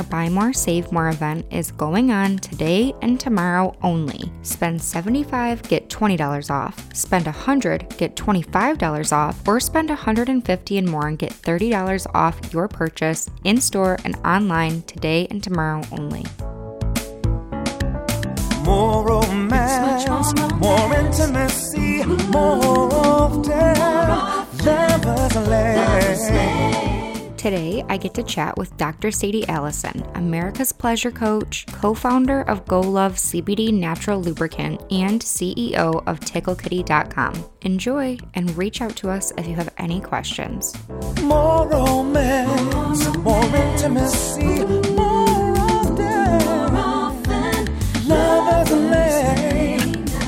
Buy More, Save More event is going on today and tomorrow only. Spend $75, get $20 off. Spend $100, get $25 off, or spend $150 and more and get $30 off your purchase in-store and online today and tomorrow only. More romance, more intimacy, more often, lovers lane. Today, I get to chat with Dr. Sadie Allison, America's Pleasure Coach, co-founder of Go Love CBD Natural Lubricant, and CEO of TickleKitty.com. Enjoy and reach out to us if you have any questions. More romance, more intimacy, more often, lovers lane.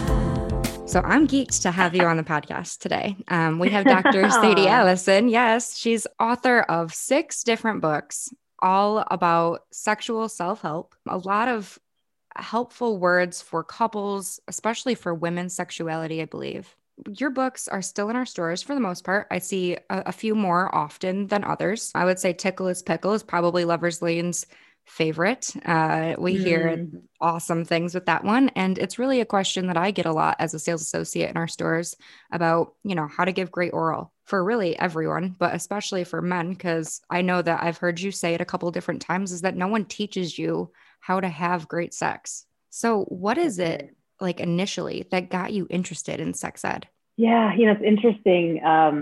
So I'm geeked to have you on the podcast today. We have Dr. Sadie Allison. Yes, she's author of 6 different books, all about sexual self-help, a lot of helpful words for couples, especially for women's sexuality, I believe. Your books are still in our stores for the most part. I see a few more often than others. I would say Tickle is Pickle is probably Lover's Lane's favorite. We hear awesome things with that one. And it's really a question that I get a lot as a sales associate in our stores about, how to give great oral for really everyone, but especially for men, because I know that I've heard you say it a couple different times is that no one teaches you how to have great sex. So what is it like initially that got you interested in sex ed? Yeah, it's interesting.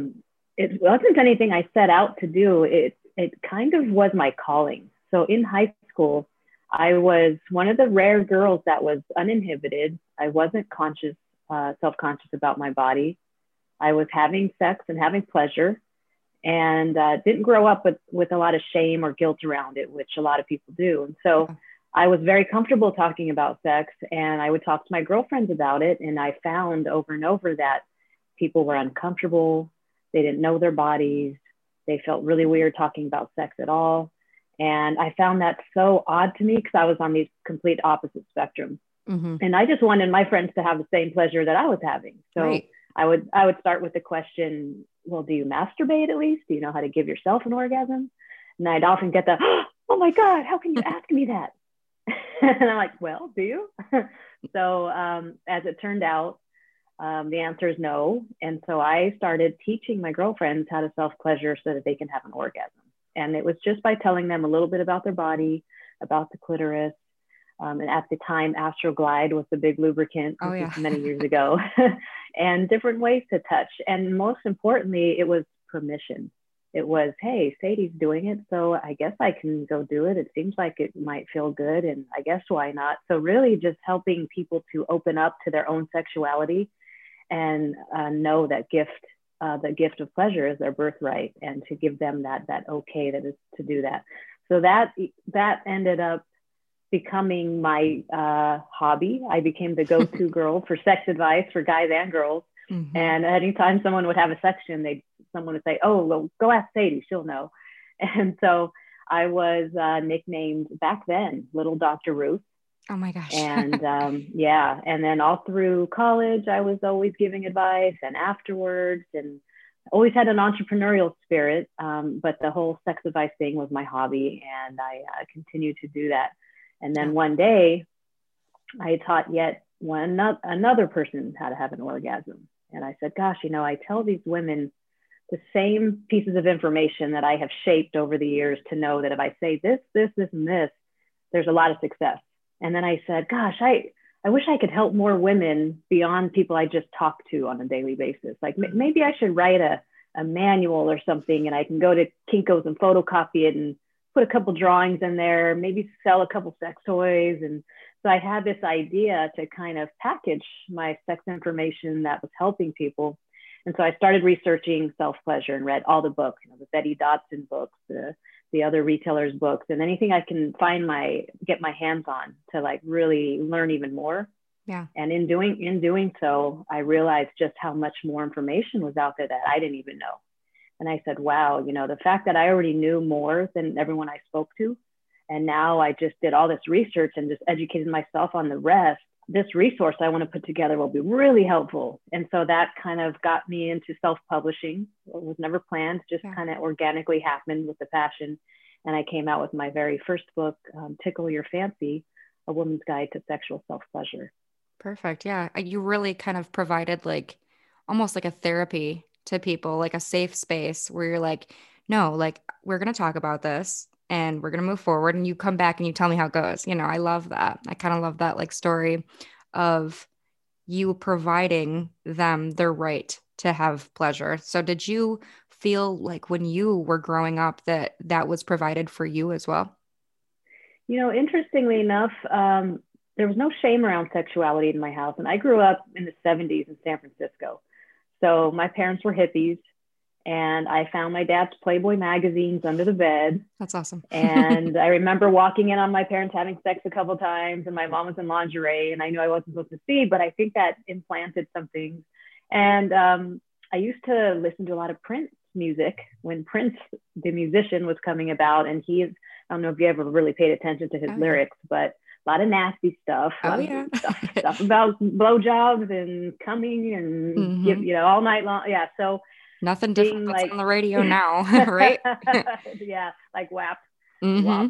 It wasn't anything I set out to do. It kind of was my calling. So in high school, I was one of the rare girls that was uninhibited. I wasn't self-conscious about my body. I was having sex and having pleasure, and didn't grow up with a lot of shame or guilt around it, which a lot of people do. And so I was very comfortable talking about sex, and I would talk to my girlfriends about it. And I found over and over that people were uncomfortable. They didn't know their bodies. They felt really weird talking about sex at all. And I found that so odd to me because I was on these complete opposite spectrums. Mm-hmm. And I just wanted my friends to have the same pleasure that I was having. So right. I would start with the question, well, do you masturbate at least? Do you know how to give yourself an orgasm? And I'd often get the, oh my God, how can you ask me that? And I'm like, well, do you? So as it turned out, the answer is no. And so I started teaching my girlfriends how to self-pleasure so that they can have an orgasm. And it was just by telling them a little bit about their body, about the clitoris. And at the time, Astroglide was the big lubricant many years ago, and different ways to touch. And most importantly, it was permission. It was, hey, Sadie's doing it, so I guess I can go do it. It seems like it might feel good, and I guess why not? So really just helping people to open up to their own sexuality and know that the gift of pleasure is their birthright, and to give them that okay that is to do that. So that ended up becoming my hobby. I became the go-to girl for sex advice for guys and girls. Mm-hmm. And anytime someone would have a section, someone would say, oh, well, go ask Sadie, she'll know. And so I was nicknamed back then Little Dr. Ruth. Oh my gosh. And and then all through college, I was always giving advice, and afterwards, and always had an entrepreneurial spirit. But the whole sex advice thing was my hobby, and I continued to do that. And then one day I taught another person how to have an orgasm. And I said, gosh, I tell these women the same pieces of information that I have shaped over the years to know that if I say this, this, this, and this, there's a lot of success. And then I said, gosh, I wish I could help more women beyond people I just talk to on a daily basis. Like maybe I should write a manual or something, and I can go to Kinko's and photocopy it and put a couple drawings in there, maybe sell a couple sex toys. And so I had this idea to kind of package my sex information that was helping people. And so I started researching self-pleasure and read all the books, the Betty Dodson books, the other retailers' books, and anything I can get my hands on to like really learn even more. Yeah. And in doing so, I realized just how much more information was out there that I didn't even know. And I said, wow, the fact that I already knew more than everyone I spoke to, and now I just did all this research and just educated myself on the rest, this resource I want to put together will be really helpful. And so that kind of got me into self-publishing. It was never planned, just kind of organically happened with the passion. And I came out with my very first book, Tickle Your Fancy, A Woman's Guide to Sexual Self-Pleasure. Perfect. Yeah. You really kind of provided like almost like a therapy to people, like a safe space where you're like, no, like we're going to talk about this and we're going to move forward. And you come back and you tell me how it goes. I love that. I kind of love that like story of you providing them their right to have pleasure. So did you feel like when you were growing up that that was provided for you as well? Interestingly enough, there was no shame around sexuality in my house. And I grew up in the 70s in San Francisco. So my parents were hippies, and I found my dad's Playboy magazines under the bed. That's awesome. And I remember walking in on my parents having sex a couple of times, and my mom was in lingerie, and I knew I wasn't supposed to see, but I think that implanted some things. And I used to listen to a lot of Prince music when Prince, the musician, was coming about. And I don't know if you ever really paid attention to his lyrics, but a lot of nasty stuff. Stuff about blowjobs and coming and all night long. Yeah. So nothing different that's on the radio now, right? Yeah, like WAP. Mm-hmm.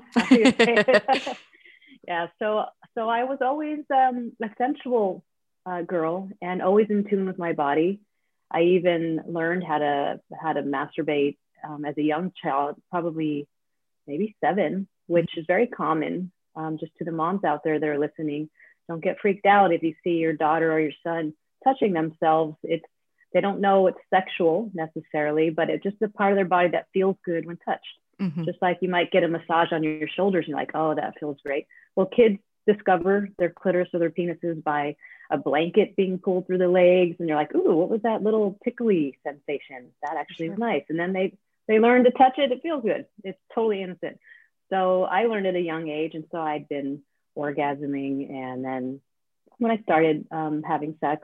WAP. Yeah. So I was always a sensual girl and always in tune with my body. I even learned how to masturbate as a young child, probably maybe 7, which is very common. Just to the moms out there that are listening, don't get freaked out if you see your daughter or your son touching themselves. They don't know it's sexual necessarily, but it's just a part of their body that feels good when touched. Mm-hmm. Just like you might get a massage on your shoulders and you're like, oh, that feels great. Well, kids discover their clitoris or their penises by a blanket being pulled through the legs, and you're like, ooh, what was that little tickly sensation? That actually is nice. And then they learn to touch it. It feels good. It's totally innocent. So I learned at a young age, and so I'd been orgasming. And then when I started having sex,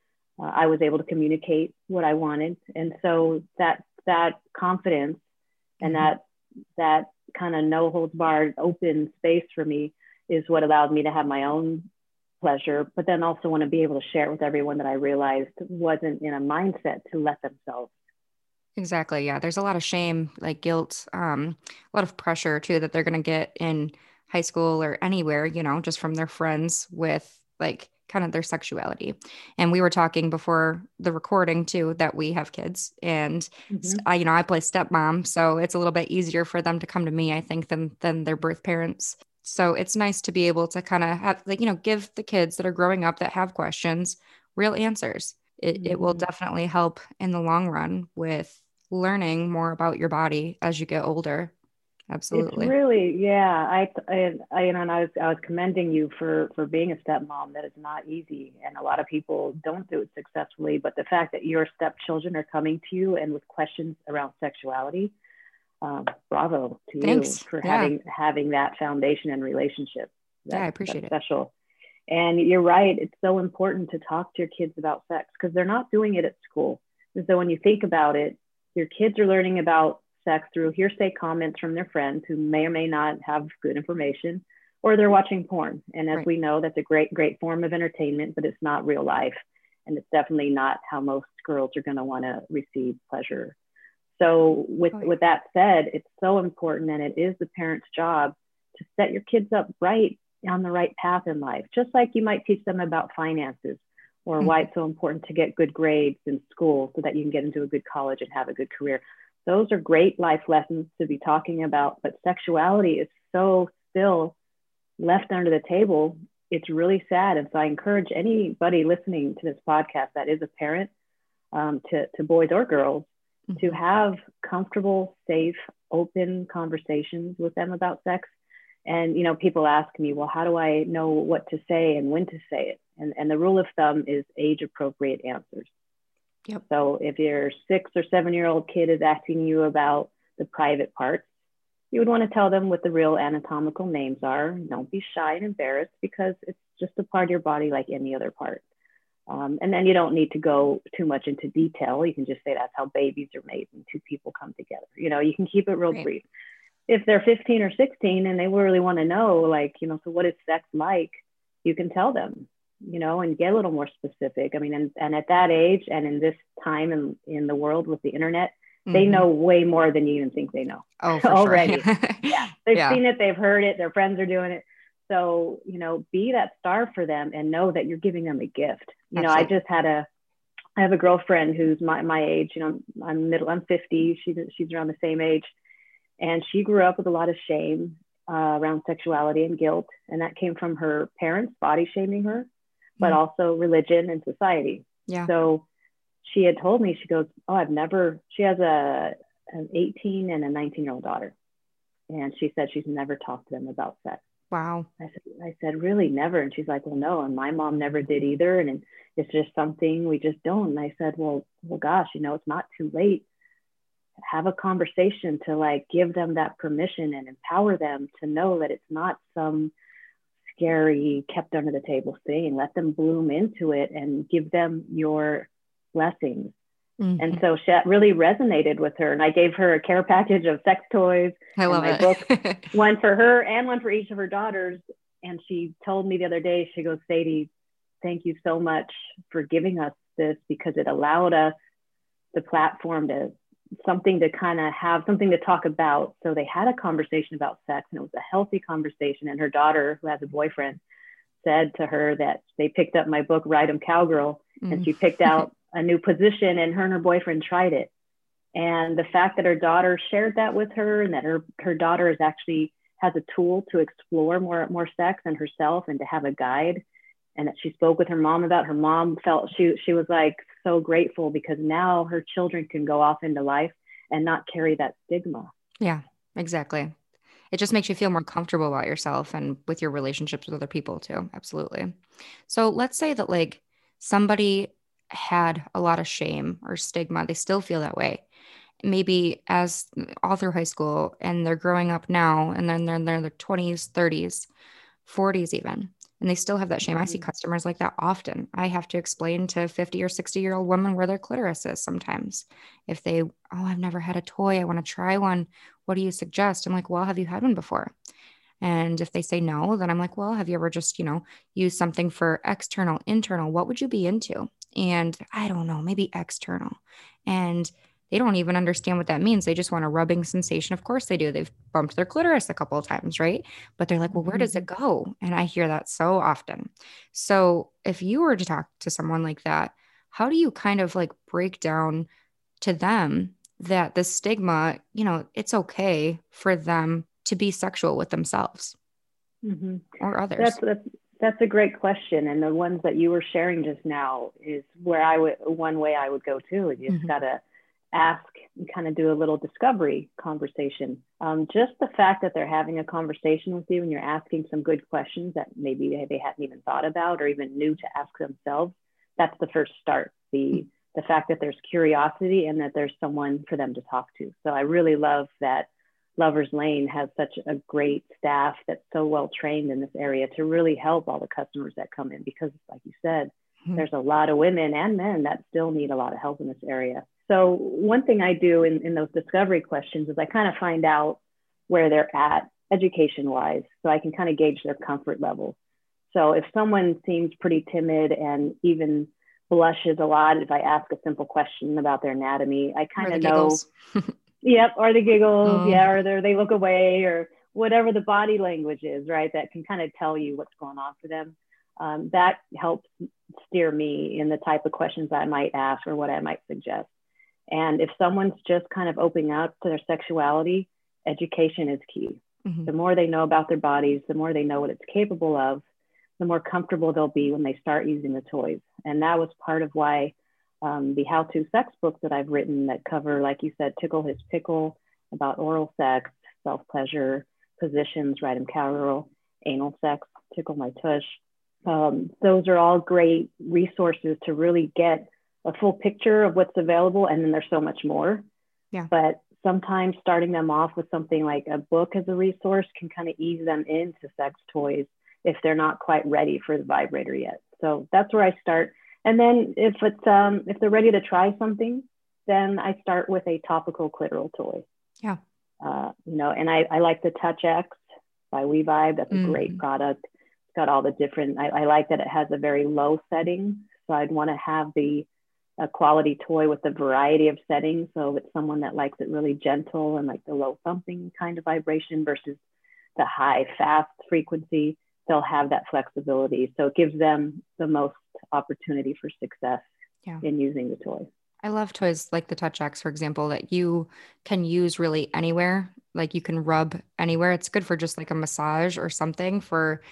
I was able to communicate what I wanted. And so that confidence and that kind of no holds barred open space for me is what allowed me to have my own pleasure, but then also want to be able to share it with everyone that I realized wasn't in a mindset to let themselves. Exactly. Yeah. There's a lot of shame, like guilt, a lot of pressure too, that they're going to get in high school or anywhere, just from their friends with like kind of their sexuality. And we were talking before the recording too, that we have kids and I play stepmom. So it's a little bit easier for them to come to me, I think, than their birth parents. So it's nice to be able to kind of have give the kids that are growing up that have questions, real answers. It will definitely help in the long run with learning more about your body as you get older. Absolutely. It's really, yeah. I was commending you for being a stepmom. That is not easy, and a lot of people don't do it successfully. But the fact that your stepchildren are coming to you and with questions around sexuality, bravo to you for having that foundation and relationship. I appreciate it. Special. And you're right. It's so important to talk to your kids about sex because they're not doing it at school. And so when you think about it, your kids are learning about sex through hearsay comments from their friends who may or may not have good information, or they're watching porn. And as we know, that's a great, great form of entertainment, but it's not real life. And it's definitely not how most girls are going to want to receive pleasure. So with that said, it's so important, and it is the parent's job to set your kids up right on the right path in life, just like you might teach them about finances or why it's so important to get good grades in school so that you can get into a good college and have a good career. Those are great life lessons to be talking about, but sexuality is so still left under the table. It's really sad. And so I encourage anybody listening to this podcast that is a parent, to boys or girls, to have comfortable, safe, open conversations with them about sex. And, people ask me, well, how do I know what to say and when to say it? And the rule of thumb is age appropriate answers. Yep. So if your 6 or 7-year-old kid is asking you about the private parts, you would want to tell them what the real anatomical names are. Don't be shy and embarrassed because it's just a part of your body like any other part. And then you don't need to go too much into detail. You can just say that's how babies are made and 2 people come together. You can keep it real brief. If they're 15 or 16 and they really want to know, so what is sex like? You can tell them, and get a little more specific. I mean, and at that age and in this time in the world with the internet, they know way more than you even think they know already. Sure. Yeah. They've seen it, they've heard it, their friends are doing it. So, you know, be that star for them and know that you're giving them a gift. You know, I have a girlfriend who's my age, you know, I'm 50. She's around the same age. And she grew up with a lot of shame around sexuality and guilt. And that came from her parents body shaming her, but also religion and society. Yeah. So she had told me, she goes, she has an 18 and a 19-year-old daughter. And she said she's never talked to them about sex. Wow. I said, really, never? And she's like, well, no. And my mom never did either. And it's just something we just don't. And I said, well, gosh, you know, it's not too late. Have a conversation to like give them that permission and empower them to know that it's not some scary kept under the table thing. Let them bloom into it and give them your blessings. And so that really resonated with her. And I gave her a care package of sex toys. I love my book, one for her and one for each of her daughters. And she told me the other day, she goes, Sadie, thank you so much for giving us this, because it allowed us the platform to something to kind of have something to talk about. So they had a conversation about sex, and it was a healthy conversation. And her daughter, who has a boyfriend, said to her that they picked up my book, Ride 'em Cowgirl, and she picked out a new position, and her boyfriend tried it. And the fact that her daughter shared that with her, and that her daughter is actually has a tool to explore more sex and herself, and to have a guide, and that she spoke with her mom about, her mom felt she was like so grateful, because now her children can go off into life and not carry that stigma. Yeah, exactly. It just makes you feel more comfortable about yourself and with your relationships with other people too. Absolutely. So let's say that like somebody had a lot of shame or stigma. They still feel that way. Maybe as all through high school, and they're growing up now, and then they're in their 20s, 30s, 40s even, and they still have that shame. I see customers like that often. I have to explain to 50 or 60-year-old women where their clitoris is sometimes. If they, I've never had a toy, I want to try one. What do you suggest? I'm like, well, have you had one before? And if they say no, then I'm like, well, have you ever just, used something for external, internal? What would you be into? And I don't know, maybe external. And they don't even understand what that means. They just want a rubbing sensation. Of course they do. They've bumped their clitoris a couple of times, right? But they're like, well, where does it go? And I hear that so often. So if you were to talk to someone like that, how do you kind of like break down to them that the stigma, it's okay for them to be sexual with themselves or others? That's a great question. And the ones that you were sharing just now is where one way I would go to. You just got to ask and kind of do a little discovery conversation. Just the fact that they're having a conversation with you and you're asking some good questions that maybe they hadn't even thought about or even knew to ask themselves, that's the first start. The fact that there's curiosity and that there's someone for them to talk to. So I really love that Lover's Lane has such a great staff that's so well trained in this area to really help all the customers that come in, because like you said, there's a lot of women and men that still need a lot of help in this area. So one thing I do in those discovery questions is I kind of find out where they're at education wise, so I can kind of gauge their comfort level. So if someone seems pretty timid and even blushes a lot, if I ask a simple question about their anatomy, I kind of know. Yep, or the giggles, or they look away, or whatever the body language is, right? That can kind of tell you what's going on for them. That helps steer me in the type of questions I might ask or what I might suggest. And if someone's just kind of opening up to their sexuality, education is key. The more they know about their bodies, the more they know what it's capable of, the more comfortable they'll be when they start using the toys. And that was part of why the how-to sex books that I've written that cover, like you said, Tickle His Pickle, about oral sex, self-pleasure, positions, Ride 'em Cowgirl, anal sex, Tickle My Tush. Those are all great resources to really get a full picture of what's available. And then there's so much more. Yeah. But sometimes starting them off with something like a book as a resource can kind of ease them into sex toys if they're not quite ready for the vibrator yet. So that's where I start. And then if they're ready to try something, then I start with a topical clitoral toy. Yeah. And I like the Touch X by WeVibe. That's a great product. It's got all the different, I like that it has a very low setting. So I'd want to have the a quality toy with a variety of settings. So if it's someone that likes it really gentle and like the low thumping kind of vibration versus the high, fast frequency, they'll have that flexibility. So it gives them the most opportunity for success in using the toy. I love toys like the Touch X, for example, that you can use really anywhere. Like you can rub anywhere. It's good for just like a massage or something for,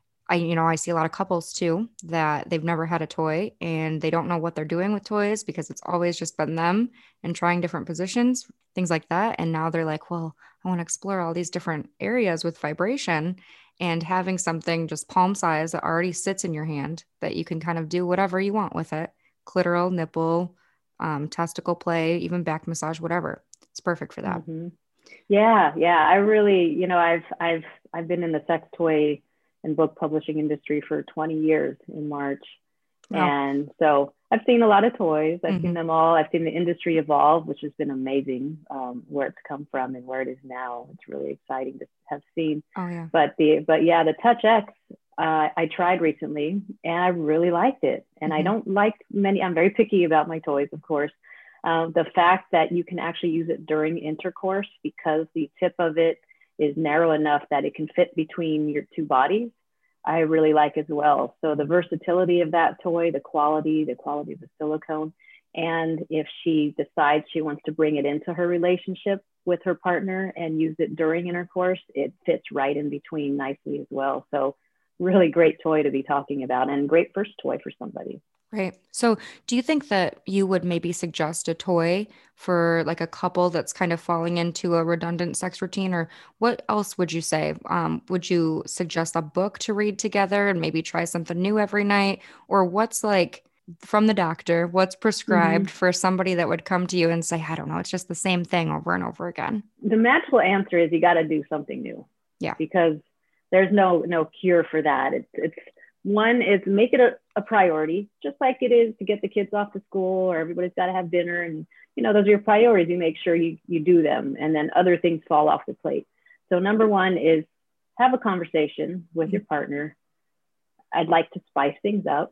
I see a lot of couples too that they've never had a toy and they don't know what they're doing with toys because it's always just been them and trying different positions, things like that. And now they're like, well, I want to explore all these different areas with vibration, and having something just palm size that already sits in your hand that you can kind of do whatever you want with it. Clitoral, nipple, testicle play, even back massage, whatever. It's perfect for that. Mm-hmm. Yeah. I really, I've been in the sex toy and book publishing industry for 20 years in March. Wow. And so I've seen a lot of toys. I've seen them all. I've seen the industry evolve, which has been amazing, where it's come from and where it is now. It's really exciting to have seen. Oh yeah. But the Touch X, I tried recently and I really liked it. And I don't like many, I'm very picky about my toys, of course. The fact that you can actually use it during intercourse because the tip of it is narrow enough that it can fit between your two bodies, I really like as well. So the versatility of that toy, the quality of the silicone, and if she decides she wants to bring it into her relationship with her partner and use it during intercourse, it fits right in between nicely as well. So really great toy to be talking about and great first toy for somebody. Right. So do you think that you would maybe suggest a toy for like a couple that's kind of falling into a redundant sex routine, or what else would you say? Would you suggest a book to read together and maybe try something new every night? Or what's like from the doctor, what's prescribed for somebody that would come to you and say, I don't know, it's just the same thing over and over again? The magical answer is you got to do something new. Yeah. Because there's no cure for that. It's one is make it a priority, just like it is to get the kids off to school or everybody's got to have dinner. And, those are your priorities. You make sure you do them, and then other things fall off the plate. So number one is have a conversation with your partner. I'd like to spice things up.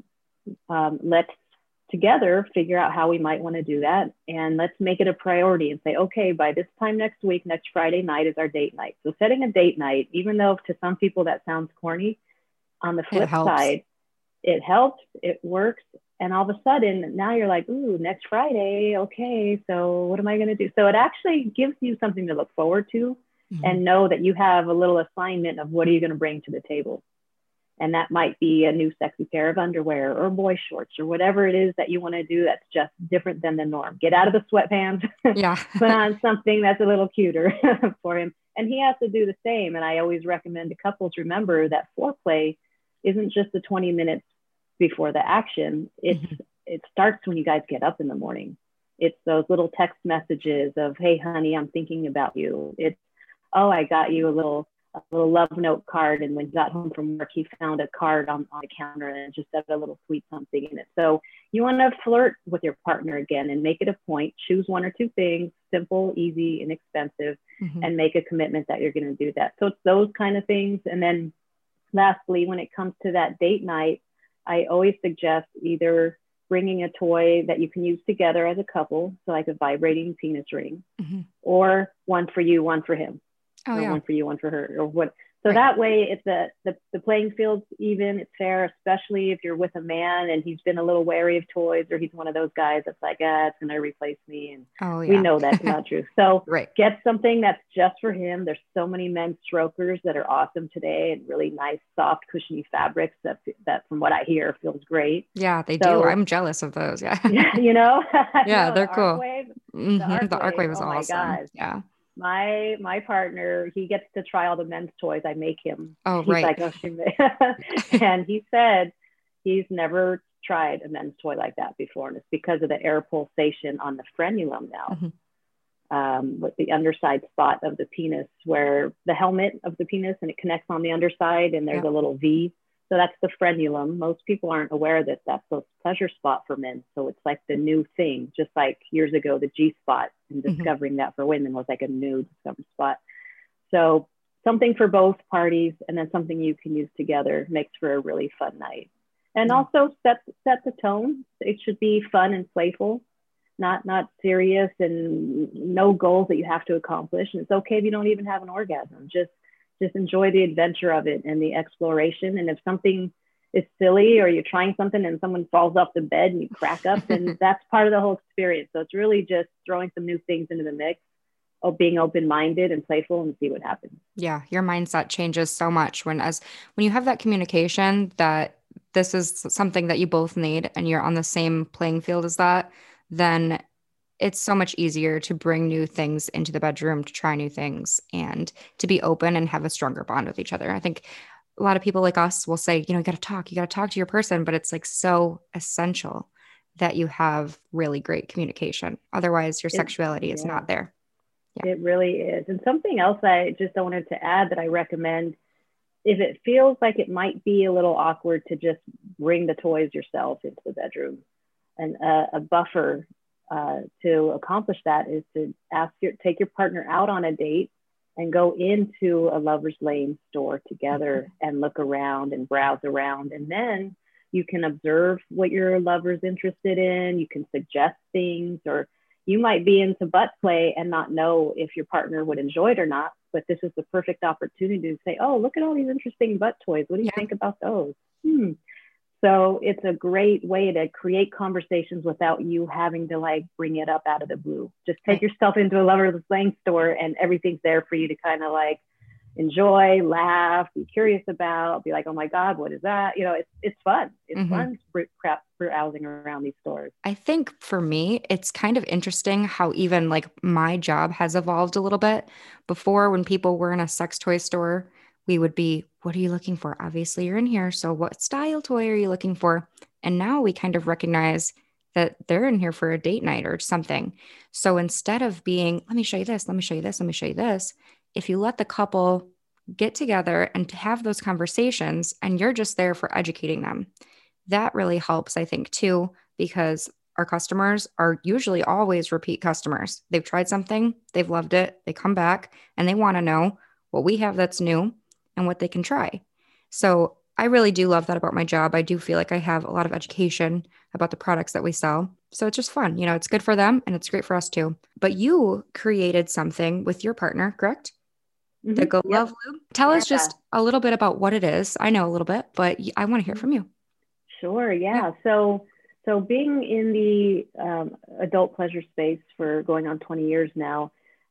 Let's together figure out how we might want to do that. And let's make it a priority and say, okay, by this time next week, next Friday night is our date night. So setting a date night, even though to some people that sounds corny, on the flip side, it helps, it works. And all of a sudden now you're like, ooh, next Friday. Okay. So what am I going to do? So it actually gives you something to look forward to and know that you have a little assignment of what are you going to bring to the table? And that might be a new sexy pair of underwear or boy shorts or whatever it is that you want to do that's just different than the norm. Get out of the sweatpants, put on something that's a little cuter for him. And he has to do the same. And I always recommend to couples remember that foreplay isn't just the 20 minutes before the action. It starts when you guys get up in the morning. It's those little text messages of, hey, honey, I'm thinking about you. It's, oh, I got you a little love note card. And when he got home from work, he found a card on the counter and just said a little sweet something in it. So you want to flirt with your partner again and make it a point. Choose one or two things, simple, easy, inexpensive, and make a commitment that you're going to do that. So it's those kind of things. And then lastly, when it comes to that date night, I always suggest either bringing a toy that you can use together as a couple, so like a vibrating penis ring, or one for you, one for him. One for you, one for her, or what. So that way it's the playing field's even, it's fair, especially if you're with a man and he's been a little wary of toys, or he's one of those guys that's like, it's going to replace me. And we know that's not true. So get something that's just for him. There's so many men's strokers that are awesome today and really nice, soft, cushiony fabrics that from what I hear feels great. Yeah, they do. I'm jealous of those. Yeah. They're cool. The Arcwave is awesome. My gosh. My partner, he gets to try all the men's toys. I make him. He's like, and he said he's never tried a men's toy like that before. And it's because of the air pulsation on the frenulum now, with the underside spot of the penis, where the helmet of the penis, and it connects on the underside, and there's a little V. So that's the frenulum. Most people aren't aware that that's a pleasure spot for men. So it's like the new thing, just like years ago, the G spot, and discovering that for women was like a new discovered spot. So something for both parties, and then something you can use together makes for a really fun night. And also set the tone. It should be fun and playful, not serious, and no goals that you have to accomplish. And it's okay if you don't even have an orgasm. Just enjoy the adventure of it and the exploration. And if something is silly, or you're trying something and someone falls off the bed and you crack up, then that's part of the whole experience. So it's really just throwing some new things into the mix, being open-minded and playful, and see what happens. Yeah, your mindset changes so much when you have that communication that this is something that you both need and you're on the same playing field as that, then it's so much easier to bring new things into the bedroom, to try new things, and to be open and have a stronger bond with each other. I think a lot of people like us will say, you got to talk to your person, but it's like so essential that you have really great communication. Otherwise, your sexuality is not there. Yeah. It really is. And something else I just wanted to add that I recommend, if it feels like it might be a little awkward to just bring the toys yourself into the bedroom, and a buffer to accomplish that is to take your partner out on a date and go into a Lover's Lane store together and look around and browse around. And then you can observe what your lover's interested in. You can suggest things, or you might be into butt play and not know if your partner would enjoy it or not. But this is the perfect opportunity to say, oh, look at all these interesting butt toys. What do you think about those? So it's a great way to create conversations without you having to like bring it up out of the blue. Just take yourself into a Lover's Lane store and everything's there for you to kind of like enjoy, laugh, be curious about, be like, oh my God, what is that? It's fun. It's fun browsing around these stores. I think for me, it's kind of interesting how even like my job has evolved a little bit. Before, when people were in a sex toy store, we would be, what are you looking for? Obviously, you're in here. So what style toy are you looking for? And now we kind of recognize that they're in here for a date night or something. So instead of being, let me show you this, let me show you this, let me show you this, if you let the couple get together and to have those conversations and you're just there for educating them, that really helps, I think, too, because our customers are usually always repeat customers. They've tried something, they've loved it, they come back and they want to know what we have that's new and what they can try. So I really do love that about my job. I do feel like I have a lot of education about the products that we sell. So it's just fun. It's good for them and it's great for us too. But you created something with your partner, correct? The Go Love Lube. Tell us just a little bit about what it is. I know a little bit, but I want to hear from you. Sure. Yeah. So being in the adult pleasure space for going on 20 years now,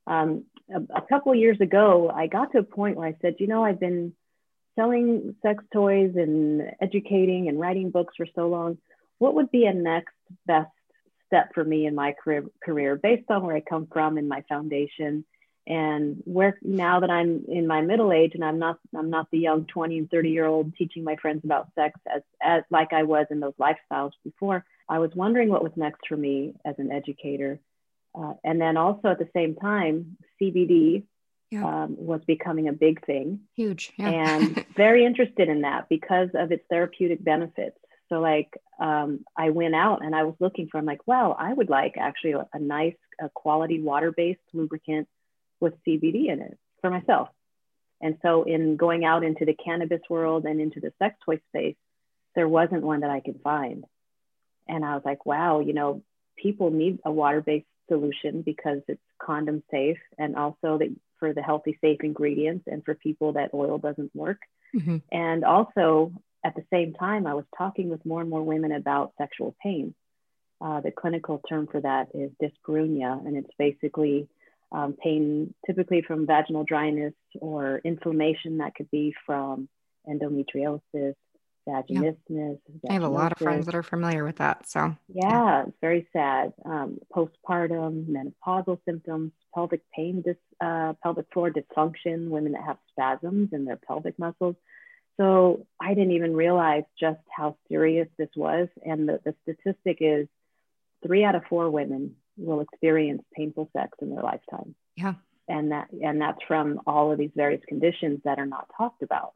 a couple of years ago, I got to a point where I said, I've been selling sex toys and educating and writing books for so long. What would be a next best step for me in my career based on where I come from and my foundation, and where now that I'm in my middle age and I'm not the young 20 and 30-year-old teaching my friends about sex as like I was in those lifestyles before. I was wondering what was next for me as an educator. And then also at the same time, CBD was becoming a big thing. Huge. Yeah. And very interested in that because of its therapeutic benefits. So I went out and I was looking for, I'm like, well, I would like actually a nice quality water-based lubricant with CBD in it for myself. And so in going out into the cannabis world and into the sex toy space, there wasn't one that I could find. And I was like, wow, people need a water-based solution because it's condom safe, and also that for the healthy, safe ingredients, and for people that oil doesn't work. And also at the same time, I was talking with more and more women about sexual pain. The clinical term for that is dyspareunia, and it's basically pain typically from vaginal dryness or inflammation that could be from endometriosis, vaginismus. I have a lot of friends that are familiar with that. So it's very sad. Postpartum, menopausal symptoms, pelvic pain, pelvic floor dysfunction, women that have spasms in their pelvic muscles. So I didn't even realize just how serious this was. And the statistic is 3 out of 4 women will experience painful sex in their lifetime. Yeah. And that's from all of these various conditions that are not talked about.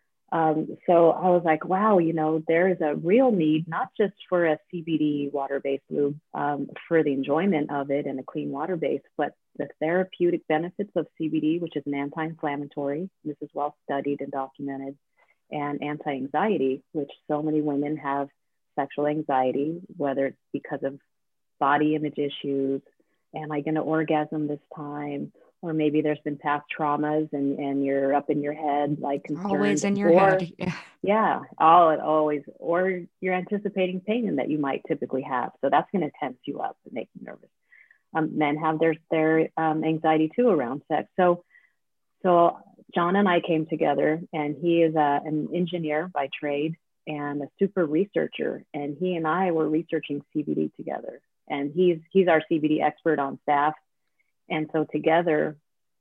So I was like, wow, there is a real need, not just for a CBD water-based lube for the enjoyment of it and a clean water base, but the therapeutic benefits of CBD, which is an anti-inflammatory. This is well studied and documented. and anti-anxiety, which so many women have sexual anxiety, whether it's because of body image issues. Am I going to orgasm this time? Or maybe there's been past traumas and you're up in your head, like concerned. Always in your head. Yeah. Yeah, always. Or you're anticipating pain that you might typically have. So that's going to tense you up and make you nervous. Men have their anxiety too around sex. So John and I came together, and he is an engineer by trade and a super researcher. And he and I were researching CBD together. And he's our CBD expert on staff. And so together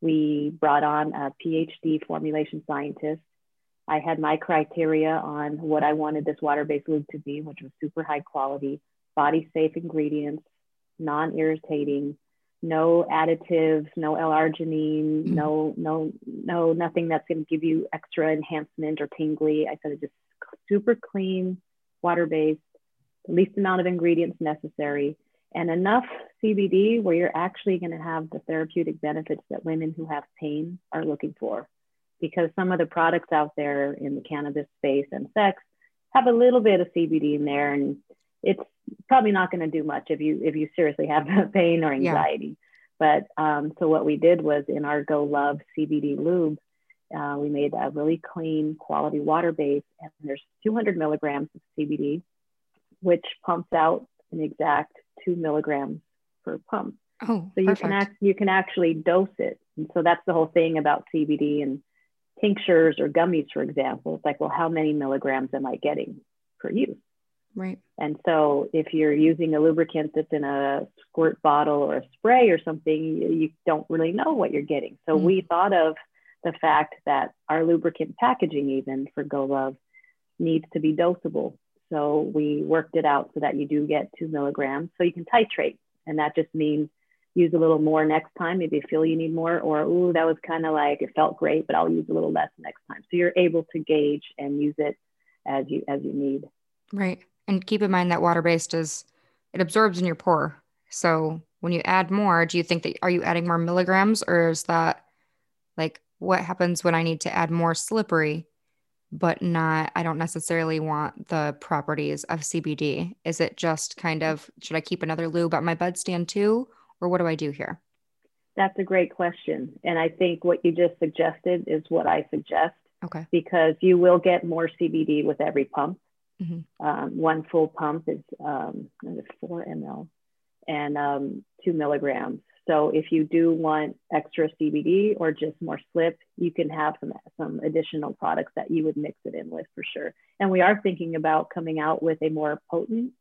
we brought on a PhD formulation scientist. I had my criteria on what I wanted this water-based lube to be, which was super high quality, body safe ingredients, non-irritating, no additives, no L-arginine, no, nothing that's going to give you extra enhancement or tingly. I said it just super clean, water-based, the least amount of ingredients necessary, and enough CBD where you're actually going to have the therapeutic benefits that women who have pain are looking for. Because some of the products out there in the cannabis space and sex have a little bit of CBD in there, and it's probably not going to do much if you seriously have pain or anxiety. Yeah. But so what we did was in our Go Love CBD lube, we made a really clean quality water base, and there's 200 milligrams of CBD, which pumps out an exact 2 milligrams per pump. Oh, so you can actually dose it. And so that's the whole thing about CBD and tinctures or gummies, for example. It's like, well, how many milligrams am I getting per use? Right. And so if you're using a lubricant that's in a squirt bottle or a spray or something, you don't really know what you're getting. So we thought of the fact that our lubricant packaging, even for Go Love, needs to be dosable. So we worked it out so that you do get 2 milligrams. So you can titrate. And that just means use a little more next time. Maybe you feel you need more, or, ooh, that was kind of like, it felt great, but I'll use a little less next time. So you're able to gauge and use it as you need. Right. And keep in mind that water-based it absorbs in your pore. So when you add more, do you think are you adding more milligrams, or is that like, what happens when I need to add more slippery, but I don't necessarily want the properties of CBD? Is it just kind of, should I keep another lube at my bedstand too? Or what do I do here? That's a great question. And I think what you just suggested is what I suggest. Okay. Because you will get more CBD with every pump. Mm-hmm. One full pump is 4 ml and 2 milligrams. So if you do want extra CBD or just more slip, you can have some additional products that you would mix it in with for sure. And we are thinking about coming out with a more potent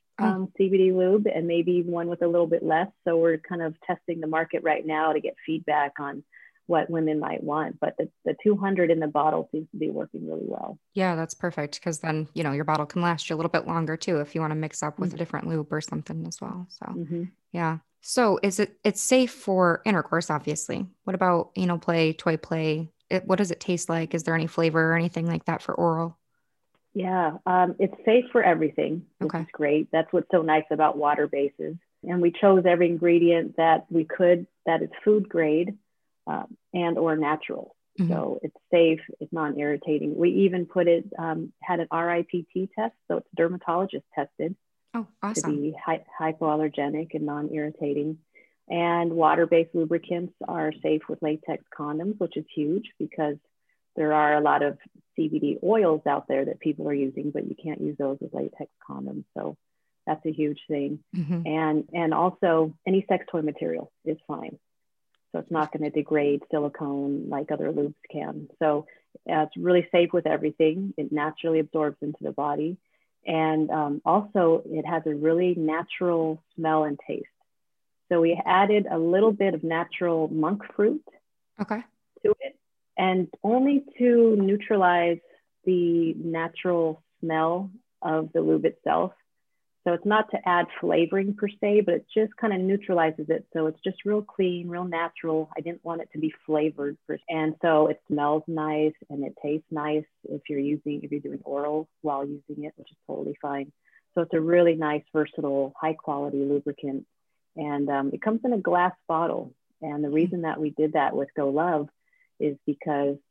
CBD lube, and maybe even one with a little bit less. So we're kind of testing the market right now to get feedback on what women might want. But the 200 in the bottle seems to be working really well. Yeah, that's perfect, because then, your bottle can last you a little bit longer too if you want to mix up with a different lube or something as well. So yeah. So it's safe for intercourse, obviously. What about anal play, toy play? What does it taste like? Is there any flavor or anything like that for oral? Yeah, it's safe for everything, which is great. That's what's so nice about water bases. And we chose every ingredient that we could that is food grade and or natural. Mm-hmm. So it's safe, it's non-irritating. We even had an RIPT test, so it's dermatologist tested. Oh, awesome. To be hypoallergenic and non-irritating. And water-based lubricants are safe with latex condoms, which is huge because there are a lot of CBD oils out there that people are using, but you can't use those with latex condoms. So that's a huge thing. Mm-hmm. And also any sex toy material is fine. So it's not going to degrade silicone like other lubes can. So it's really safe with everything. It naturally absorbs into the body. And also it has a really natural smell and taste. So we added a little bit of natural monk fruit to it, and only to neutralize the natural smell of the lube itself. So it's not to add flavoring per se, but it just kind of neutralizes it. So it's just real clean, real natural. I didn't want it to be flavored. And so it smells nice and it tastes nice if you're doing oral while using it, which is totally fine. So it's a really nice, versatile, high quality lubricant. And it comes in a glass bottle. And the reason that we did that with Go Love is because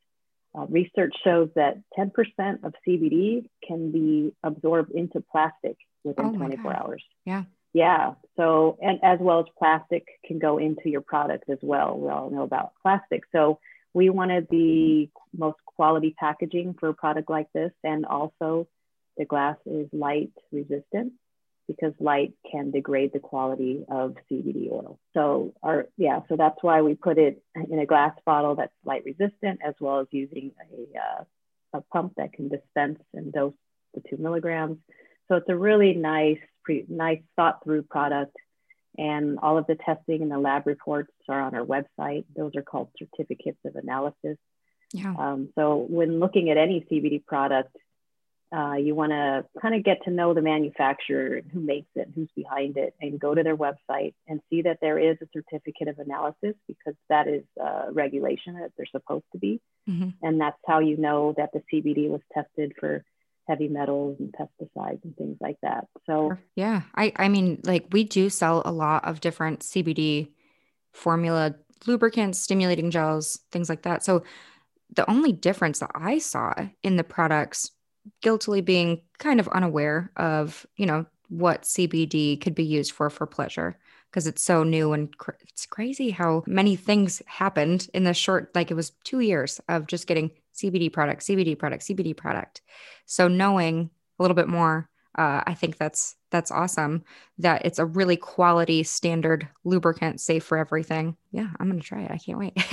Research shows that 10% of CBD can be absorbed into plastic within 24 hours. Yeah. Yeah. So, and as well as plastic can go into your product as well. We all know about plastic. So we wanted the most quality packaging for a product like this. And also the glass is light resistant because light can degrade the quality of CBD oil. So so that's why we put it in a glass bottle that's light resistant, as well as using a pump that can dispense and dose the 2 milligrams. So it's a really nice thought through product, and all of the testing and the lab reports are on our website. Those are called certificates of analysis. Yeah. So when looking at any CBD product, you want to kind of get to know the manufacturer, who makes it, who's behind it, and go to their website and see that there is a certificate of analysis, because that is regulation that they're supposed to be. Mm-hmm. And that's how you know that the CBD was tested for heavy metals and pesticides and things like that. So yeah, I mean, like, we do sell a lot of different CBD formula lubricants, stimulating gels, things like that. So the only difference that I saw in the products, guiltily being kind of unaware of, what CBD could be used for pleasure, because it's so new, and it's crazy how many things happened in the short, like, it was 2 years of just getting CBD product, CBD product, CBD product. So knowing a little bit more, I think that's awesome, that it's a really quality standard lubricant, safe for everything. Yeah, I'm going to try it. I can't wait.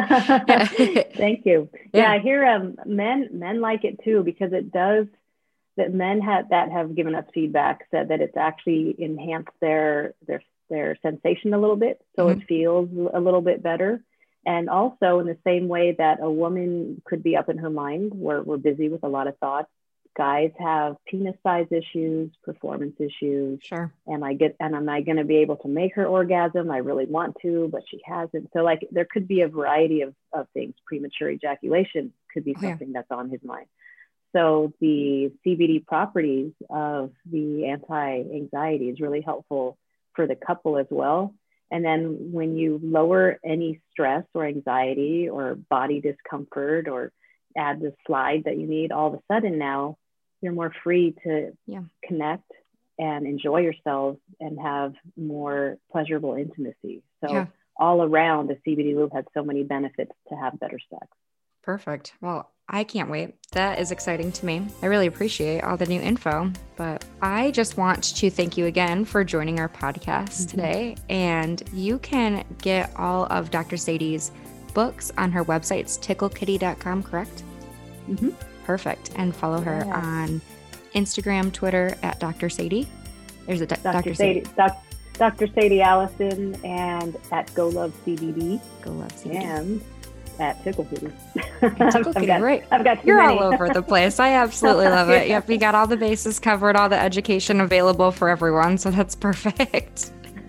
Thank you. Yeah, I hear men like it too, because it does, that men have given us feedback, said that it's actually enhanced their sensation a little bit. So Mm-hmm. It feels a little bit better. And also, in the same way that a woman could be up in her mind, we're busy with a lot of thoughts. Guys have penis size issues, performance issues. Sure. Am I going to be able to make her orgasm? I really want to, but she hasn't. So, like, there could be a variety of things. Premature ejaculation could be something that's on his mind. So the CBD properties of the anti-anxiety is really helpful for the couple as well. And then when you lower any stress or anxiety or body discomfort, or add the slide that you need, all of a sudden now you're more free to connect and enjoy yourselves and have more pleasurable intimacy. So all around, the CBD lube has so many benefits to have better sex. Perfect. Well, I can't wait. That is exciting to me. I really appreciate all the new info, but I just want to thank you again for joining our podcast today. And you can get all of Dr. Sadie's books on her website. It's ticklekitty.com, correct? Mm-hmm. Perfect. And follow her on Instagram, Twitter at Dr. Sadie. There's a Dr. Sadie. Dr. Sadie Allison, and at Go Love CBD. Go Love CBD. And at Tickle Kitty. Tickle Kitty, right. I've got You're many. all over the place. I absolutely love it. Yep, you got all the bases covered, all the education available for everyone. So that's perfect.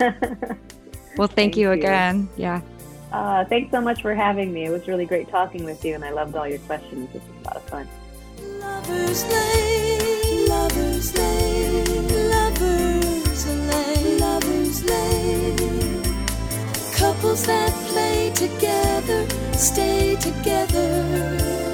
Well, thank you again. Yeah. Thanks so much for having me. It was really great talking with you, and I loved all your questions. This was a lot of fun. Lovers Lane, Lovers Lane, Lovers Lane, Lovers Lane. Couples that play together, stay together.